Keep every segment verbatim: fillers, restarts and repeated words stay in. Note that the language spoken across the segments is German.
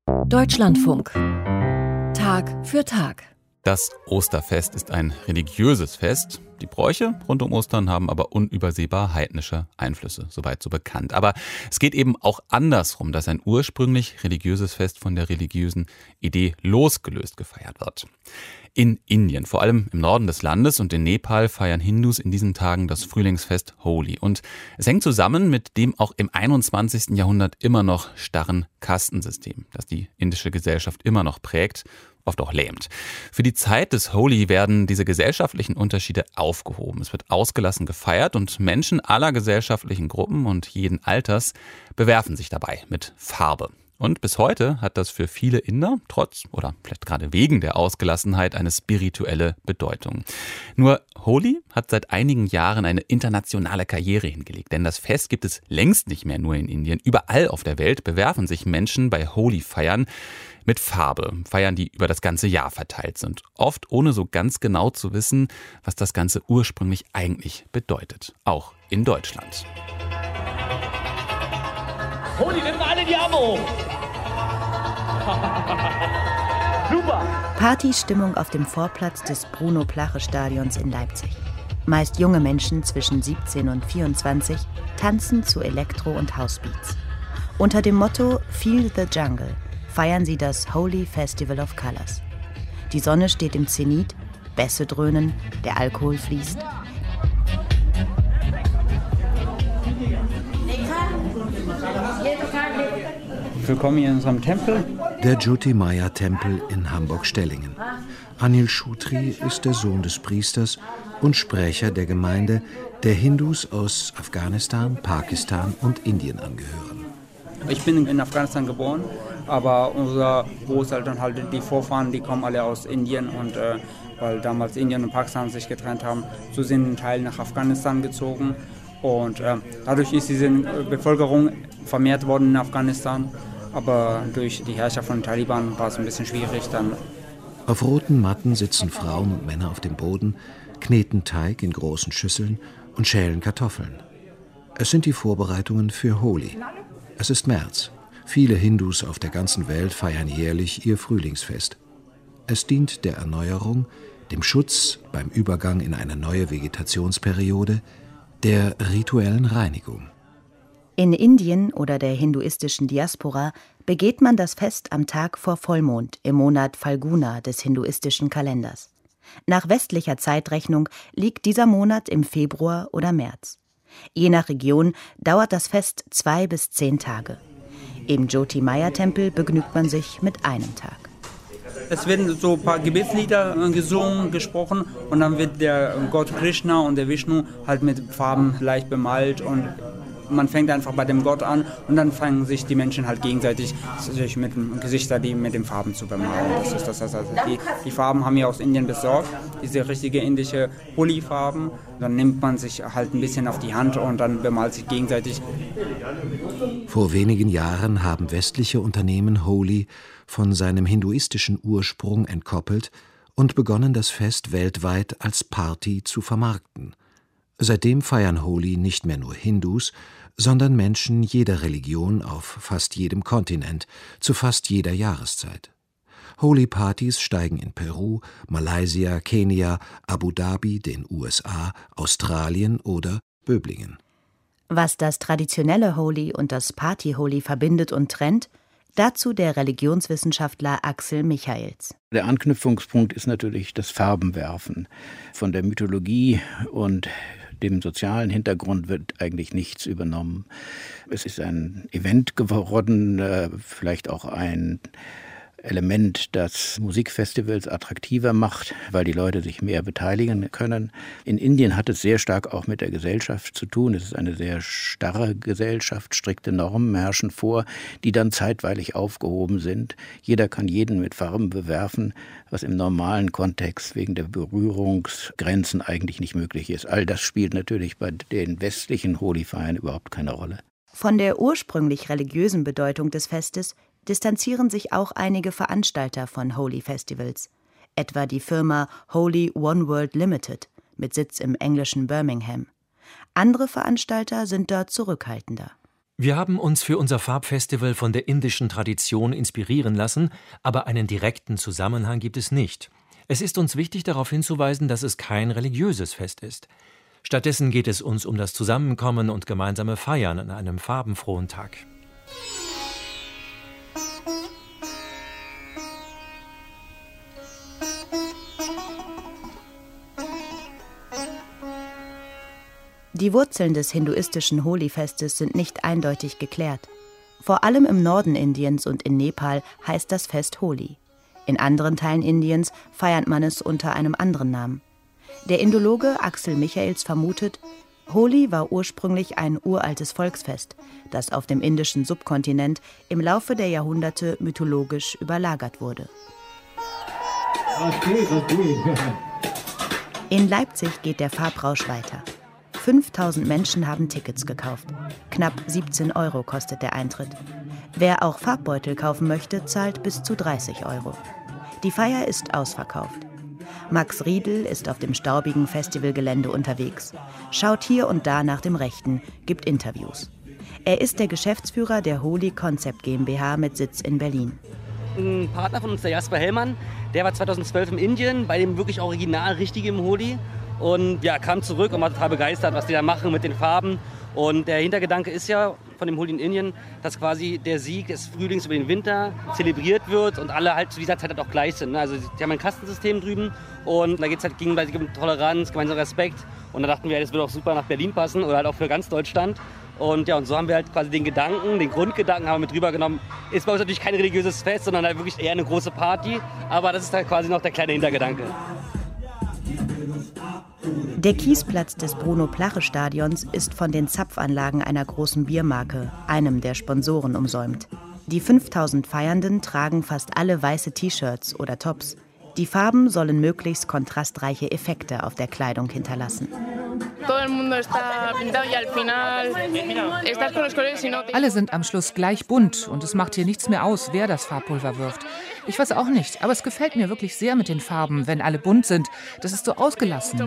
Deutschlandfunk. Tag für Tag. Das Osterfest ist ein religiöses Fest. Die Bräuche rund um Ostern haben aber unübersehbar heidnische Einflüsse, soweit so bekannt. Aber es geht eben auch andersrum, dass ein ursprünglich religiöses Fest von der religiösen Idee losgelöst gefeiert wird. In Indien, vor allem im Norden des Landes und in Nepal, feiern Hindus in diesen Tagen das Frühlingsfest Holi. Und es hängt zusammen mit dem auch im einundzwanzigsten Jahrhundert immer noch starren Kastensystem, das die indische Gesellschaft immer noch prägt, oft auch lähmt. Für die Zeit des Holi werden diese gesellschaftlichen Unterschiede aufgehoben. Es wird ausgelassen gefeiert und Menschen aller gesellschaftlichen Gruppen und jeden Alters bewerfen sich dabei mit Farbe. Und bis heute hat das für viele Inder, trotz oder vielleicht gerade wegen der Ausgelassenheit, eine spirituelle Bedeutung. Nur Holi hat seit einigen Jahren eine internationale Karriere hingelegt, denn das Fest gibt es längst nicht mehr nur in Indien. Überall auf der Welt bewerfen sich Menschen bei Holi-Feiern mit Farbe, Feiern, die über das ganze Jahr verteilt sind. Oft ohne so ganz genau zu wissen, was das Ganze ursprünglich eigentlich bedeutet. Auch in Deutschland. Holi, nimm alle die Arme hoch! Super! Partystimmung auf dem Vorplatz des Bruno-Plache-Stadions in Leipzig. Meist junge Menschen zwischen siebzehn und vierundzwanzig tanzen zu Elektro- und Housebeats. Unter dem Motto Feel the Jungle feiern sie das Holi Festival of Colors. Die Sonne steht im Zenit, Bässe dröhnen, der Alkohol fließt. Willkommen hier in unserem Tempel. Der Jyotirmaya-Tempel in Hamburg-Stellingen. Anil Shutri ist der Sohn des Priesters und Sprecher der Gemeinde, der Hindus aus Afghanistan, Pakistan und Indien angehören. Ich bin in Afghanistan geboren, aber unsere Großeltern, halt die Vorfahren, die kommen alle aus Indien. Und äh, weil damals Indien und Pakistan sich getrennt haben, so sind ein Teil nach Afghanistan gezogen. Und äh, dadurch ist diese Bevölkerung vermehrt worden in Afghanistan. Aber durch die Herrschaft von den Taliban war es ein bisschen schwierig dann. Auf roten Matten sitzen Frauen und Männer auf dem Boden, kneten Teig in großen Schüsseln und schälen Kartoffeln. Es sind die Vorbereitungen für Holi. Es ist März. Viele Hindus auf der ganzen Welt feiern jährlich ihr Frühlingsfest. Es dient der Erneuerung, dem Schutz beim Übergang in eine neue Vegetationsperiode, der rituellen Reinigung. In Indien oder der hinduistischen Diaspora begeht man das Fest am Tag vor Vollmond im Monat Phalguna des hinduistischen Kalenders. Nach westlicher Zeitrechnung liegt dieser Monat im Februar oder März. Je nach Region dauert das Fest zwei bis zehn Tage. Im Jyotirmaya-Tempel begnügt man sich mit einem Tag. Es werden so ein paar Gebetslieder gesungen, gesprochen und dann wird der Gott Krishna und der Vishnu halt mit Farben leicht bemalt und man fängt einfach bei dem Gott an und dann fangen sich die Menschen halt gegenseitig sich mit dem Gesichter die mit den Farben zu bemalen. Das ist das, also die, die Farben haben wir aus Indien besorgt, diese richtige indische Holi-Farben. Dann nimmt man sich halt ein bisschen auf die Hand und dann bemalt sich gegenseitig. Vor wenigen Jahren haben westliche Unternehmen Holi von seinem hinduistischen Ursprung entkoppelt und begonnen, das Fest weltweit als Party zu vermarkten. Seitdem feiern Holi nicht mehr nur Hindus, sondern Menschen jeder Religion auf fast jedem Kontinent, zu fast jeder Jahreszeit. Holi-Partys steigen in Peru, Malaysia, Kenia, Abu Dhabi, den U S A, Australien oder Böblingen. Was das traditionelle Holi und das Party-Holi verbindet und trennt, dazu der Religionswissenschaftler Axel Michaels. Der Anknüpfungspunkt ist natürlich das Farbenwerfen. Von der Mythologie und dem sozialen Hintergrund wird eigentlich nichts übernommen. Es ist ein Event geworden, vielleicht auch ein Element, das Musikfestivals attraktiver macht, weil die Leute sich mehr beteiligen können. In Indien hat es sehr stark auch mit der Gesellschaft zu tun. Es ist eine sehr starre Gesellschaft, strikte Normen herrschen vor, die dann zeitweilig aufgehoben sind. Jeder kann jeden mit Farben bewerfen, was im normalen Kontext wegen der Berührungsgrenzen eigentlich nicht möglich ist. All das spielt natürlich bei den westlichen Holi-Feiern überhaupt keine Rolle. Von der ursprünglich religiösen Bedeutung des Festes distanzieren sich auch einige Veranstalter von Holi-Festivals, etwa die Firma Holi One World Limited mit Sitz im englischen Birmingham. Andere Veranstalter sind dort zurückhaltender. Wir haben uns für unser Farbfestival von der indischen Tradition inspirieren lassen, aber einen direkten Zusammenhang gibt es nicht. Es ist uns wichtig, darauf hinzuweisen, dass es kein religiöses Fest ist. Stattdessen geht es uns um das Zusammenkommen und gemeinsame Feiern an einem farbenfrohen Tag. Die Wurzeln des hinduistischen Holi-Festes sind nicht eindeutig geklärt. Vor allem im Norden Indiens und in Nepal heißt das Fest Holi. In anderen Teilen Indiens feiert man es unter einem anderen Namen. Der Indologe Axel Michaels vermutet, Holi war ursprünglich ein uraltes Volksfest, das auf dem indischen Subkontinent im Laufe der Jahrhunderte mythologisch überlagert wurde. In Leipzig geht der Farbrausch weiter. fünftausend Menschen haben Tickets gekauft. Knapp siebzehn Euro kostet der Eintritt. Wer auch Farbbeutel kaufen möchte, zahlt bis zu dreißig Euro. Die Feier ist ausverkauft. Max Riedl ist auf dem staubigen Festivalgelände unterwegs, schaut hier und da nach dem Rechten, gibt Interviews. Er ist der Geschäftsführer der Holi Concept GmbH mit Sitz in Berlin. Ein Partner von uns, der Jasper Hellmann, der war zweitausendzwölf in Indien, bei dem wirklich original richtigem Holi. Und ja, kam zurück und war total begeistert, was die da machen mit den Farben. Und der Hintergedanke ist ja von dem Holi in Indien, dass quasi der Sieg des Frühlings über den Winter zelebriert wird und alle halt zu dieser Zeit halt auch gleich sind. Also die haben ein Kastensystem drüben und da geht es halt gegenseitig um Toleranz, gemeinsamen Respekt. Und da dachten wir, das würde auch super nach Berlin passen oder halt auch für ganz Deutschland. Und ja, und so haben wir halt quasi den Gedanken, den Grundgedanken haben wir mit rübergenommen. Ist bei uns natürlich kein religiöses Fest, sondern halt wirklich eher eine große Party. Aber das ist halt quasi noch der kleine Hintergedanke. Der Kiesplatz des Bruno-Plache-Stadions ist von den Zapfanlagen einer großen Biermarke, einem der Sponsoren, umsäumt. Die fünftausend Feiernden tragen fast alle weiße T-Shirts oder Tops. Die Farben sollen möglichst kontrastreiche Effekte auf der Kleidung hinterlassen. Alle sind am Schluss gleich bunt und es macht hier nichts mehr aus, wer das Farbpulver wirft. Ich weiß auch nicht, aber es gefällt mir wirklich sehr mit den Farben, wenn alle bunt sind. Das ist so ausgelassen.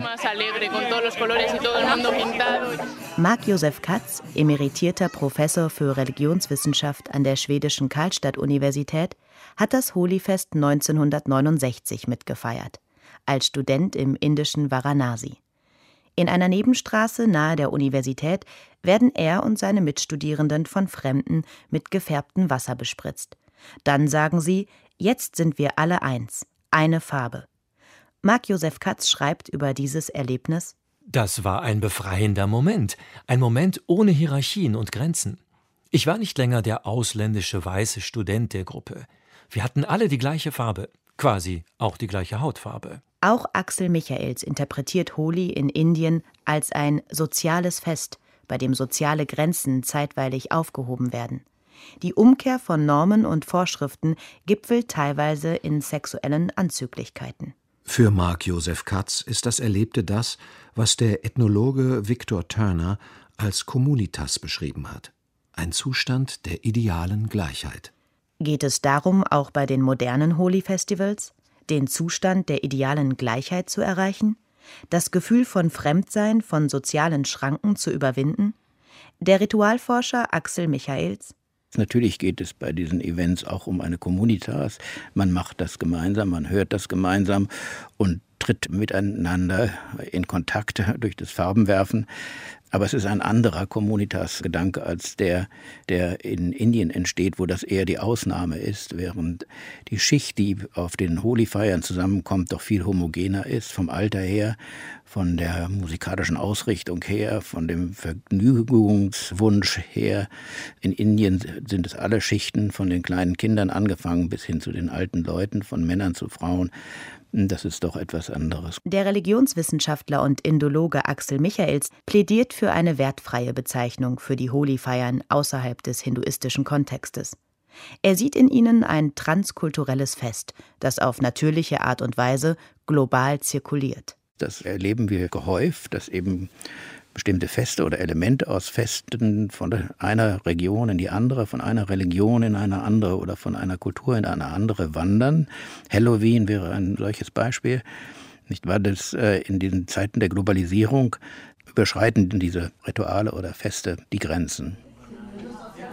Marc-Josef Katz, emeritierter Professor für Religionswissenschaft an der schwedischen Karlstad-Universität, hat das Holi-Fest neunzehnhundertneunundsechzig mitgefeiert, als Student im indischen Varanasi. In einer Nebenstraße nahe der Universität werden er und seine Mitstudierenden von Fremden mit gefärbtem Wasser bespritzt. Dann sagen sie, jetzt sind wir alle eins, eine Farbe. Marc-Josef Katz schreibt über dieses Erlebnis: Das war ein befreiender Moment, ein Moment ohne Hierarchien und Grenzen. Ich war nicht länger der ausländische weiße Student der Gruppe. Wir hatten alle die gleiche Farbe, quasi auch die gleiche Hautfarbe. Auch Axel Michaels interpretiert Holi in Indien als ein soziales Fest, bei dem soziale Grenzen zeitweilig aufgehoben werden. Die Umkehr von Normen und Vorschriften gipfelt teilweise in sexuellen Anzüglichkeiten. Für Marc-Josef Katz ist das Erlebte das, was der Ethnologe Victor Turner als Communitas beschrieben hat. Ein Zustand der idealen Gleichheit. Geht es darum, auch bei den modernen Holi-Festivals, den Zustand der idealen Gleichheit zu erreichen? Das Gefühl von Fremdsein, von sozialen Schranken zu überwinden? Der Ritualforscher Axel Michaels: Natürlich geht es bei diesen Events auch um eine Communitas. Man macht das gemeinsam, man hört das gemeinsam und tritt miteinander in Kontakt durch das Farbenwerfen. Aber es ist ein anderer Communitas-Gedanke als der, der in Indien entsteht, wo das eher die Ausnahme ist, während die Schicht, die auf den Holi-Feiern zusammenkommt, doch viel homogener ist, vom Alter her, von der musikalischen Ausrichtung her, von dem Vergnügungswunsch her. In Indien sind es alle Schichten, von den kleinen Kindern angefangen bis hin zu den alten Leuten, von Männern zu Frauen. Das ist doch etwas anderes. Der Religionswissenschaftler und Indologe Axel Michaels plädiert für eine wertfreie Bezeichnung für die Holi-Feiern außerhalb des hinduistischen Kontextes. Er sieht in ihnen ein transkulturelles Fest, das auf natürliche Art und Weise global zirkuliert. Das erleben wir gehäuft, dass eben bestimmte Feste oder Elemente aus Festen von einer Region in die andere, von einer Religion in eine andere oder von einer Kultur in eine andere wandern. Halloween wäre ein solches Beispiel. Nicht wahr? Das, äh, in diesen Zeiten der Globalisierung überschreiten diese Rituale oder Feste die Grenzen.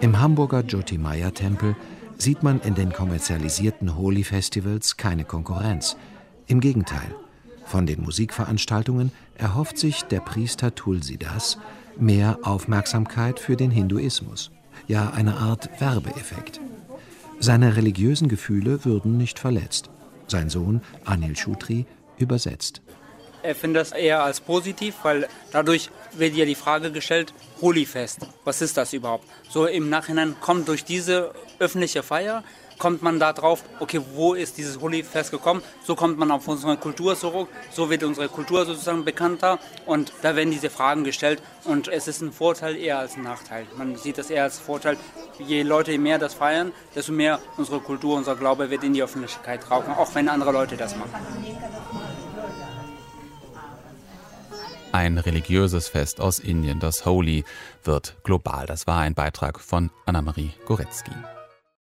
Im Hamburger Jyotirmaya-Tempel sieht man in den kommerzialisierten Holi-Festivals keine Konkurrenz. Im Gegenteil, von den Musikveranstaltungen erhofft sich der Priester Tulsidas mehr Aufmerksamkeit für den Hinduismus, ja eine Art Werbeeffekt. Seine religiösen Gefühle würden nicht verletzt. Sein Sohn Anil Chowdhury übersetzt. Er findet das eher als positiv, weil dadurch wird ja die Frage gestellt, Holi-Fest, was ist das überhaupt? So im Nachhinein kommt durch diese öffentliche Feier, kommt man da drauf, okay, wo ist dieses Holi-Fest gekommen? So kommt man auf unsere Kultur zurück, so wird unsere Kultur sozusagen bekannter und da werden diese Fragen gestellt und es ist ein Vorteil eher als ein Nachteil. Man sieht das eher als Vorteil, je Leute mehr das feiern, desto mehr unsere Kultur, unser Glaube wird in die Öffentlichkeit rauchen, auch wenn andere Leute das machen. Ein religiöses Fest aus Indien, das Holi, wird global. Das war ein Beitrag von Anna-Marie Goretzky.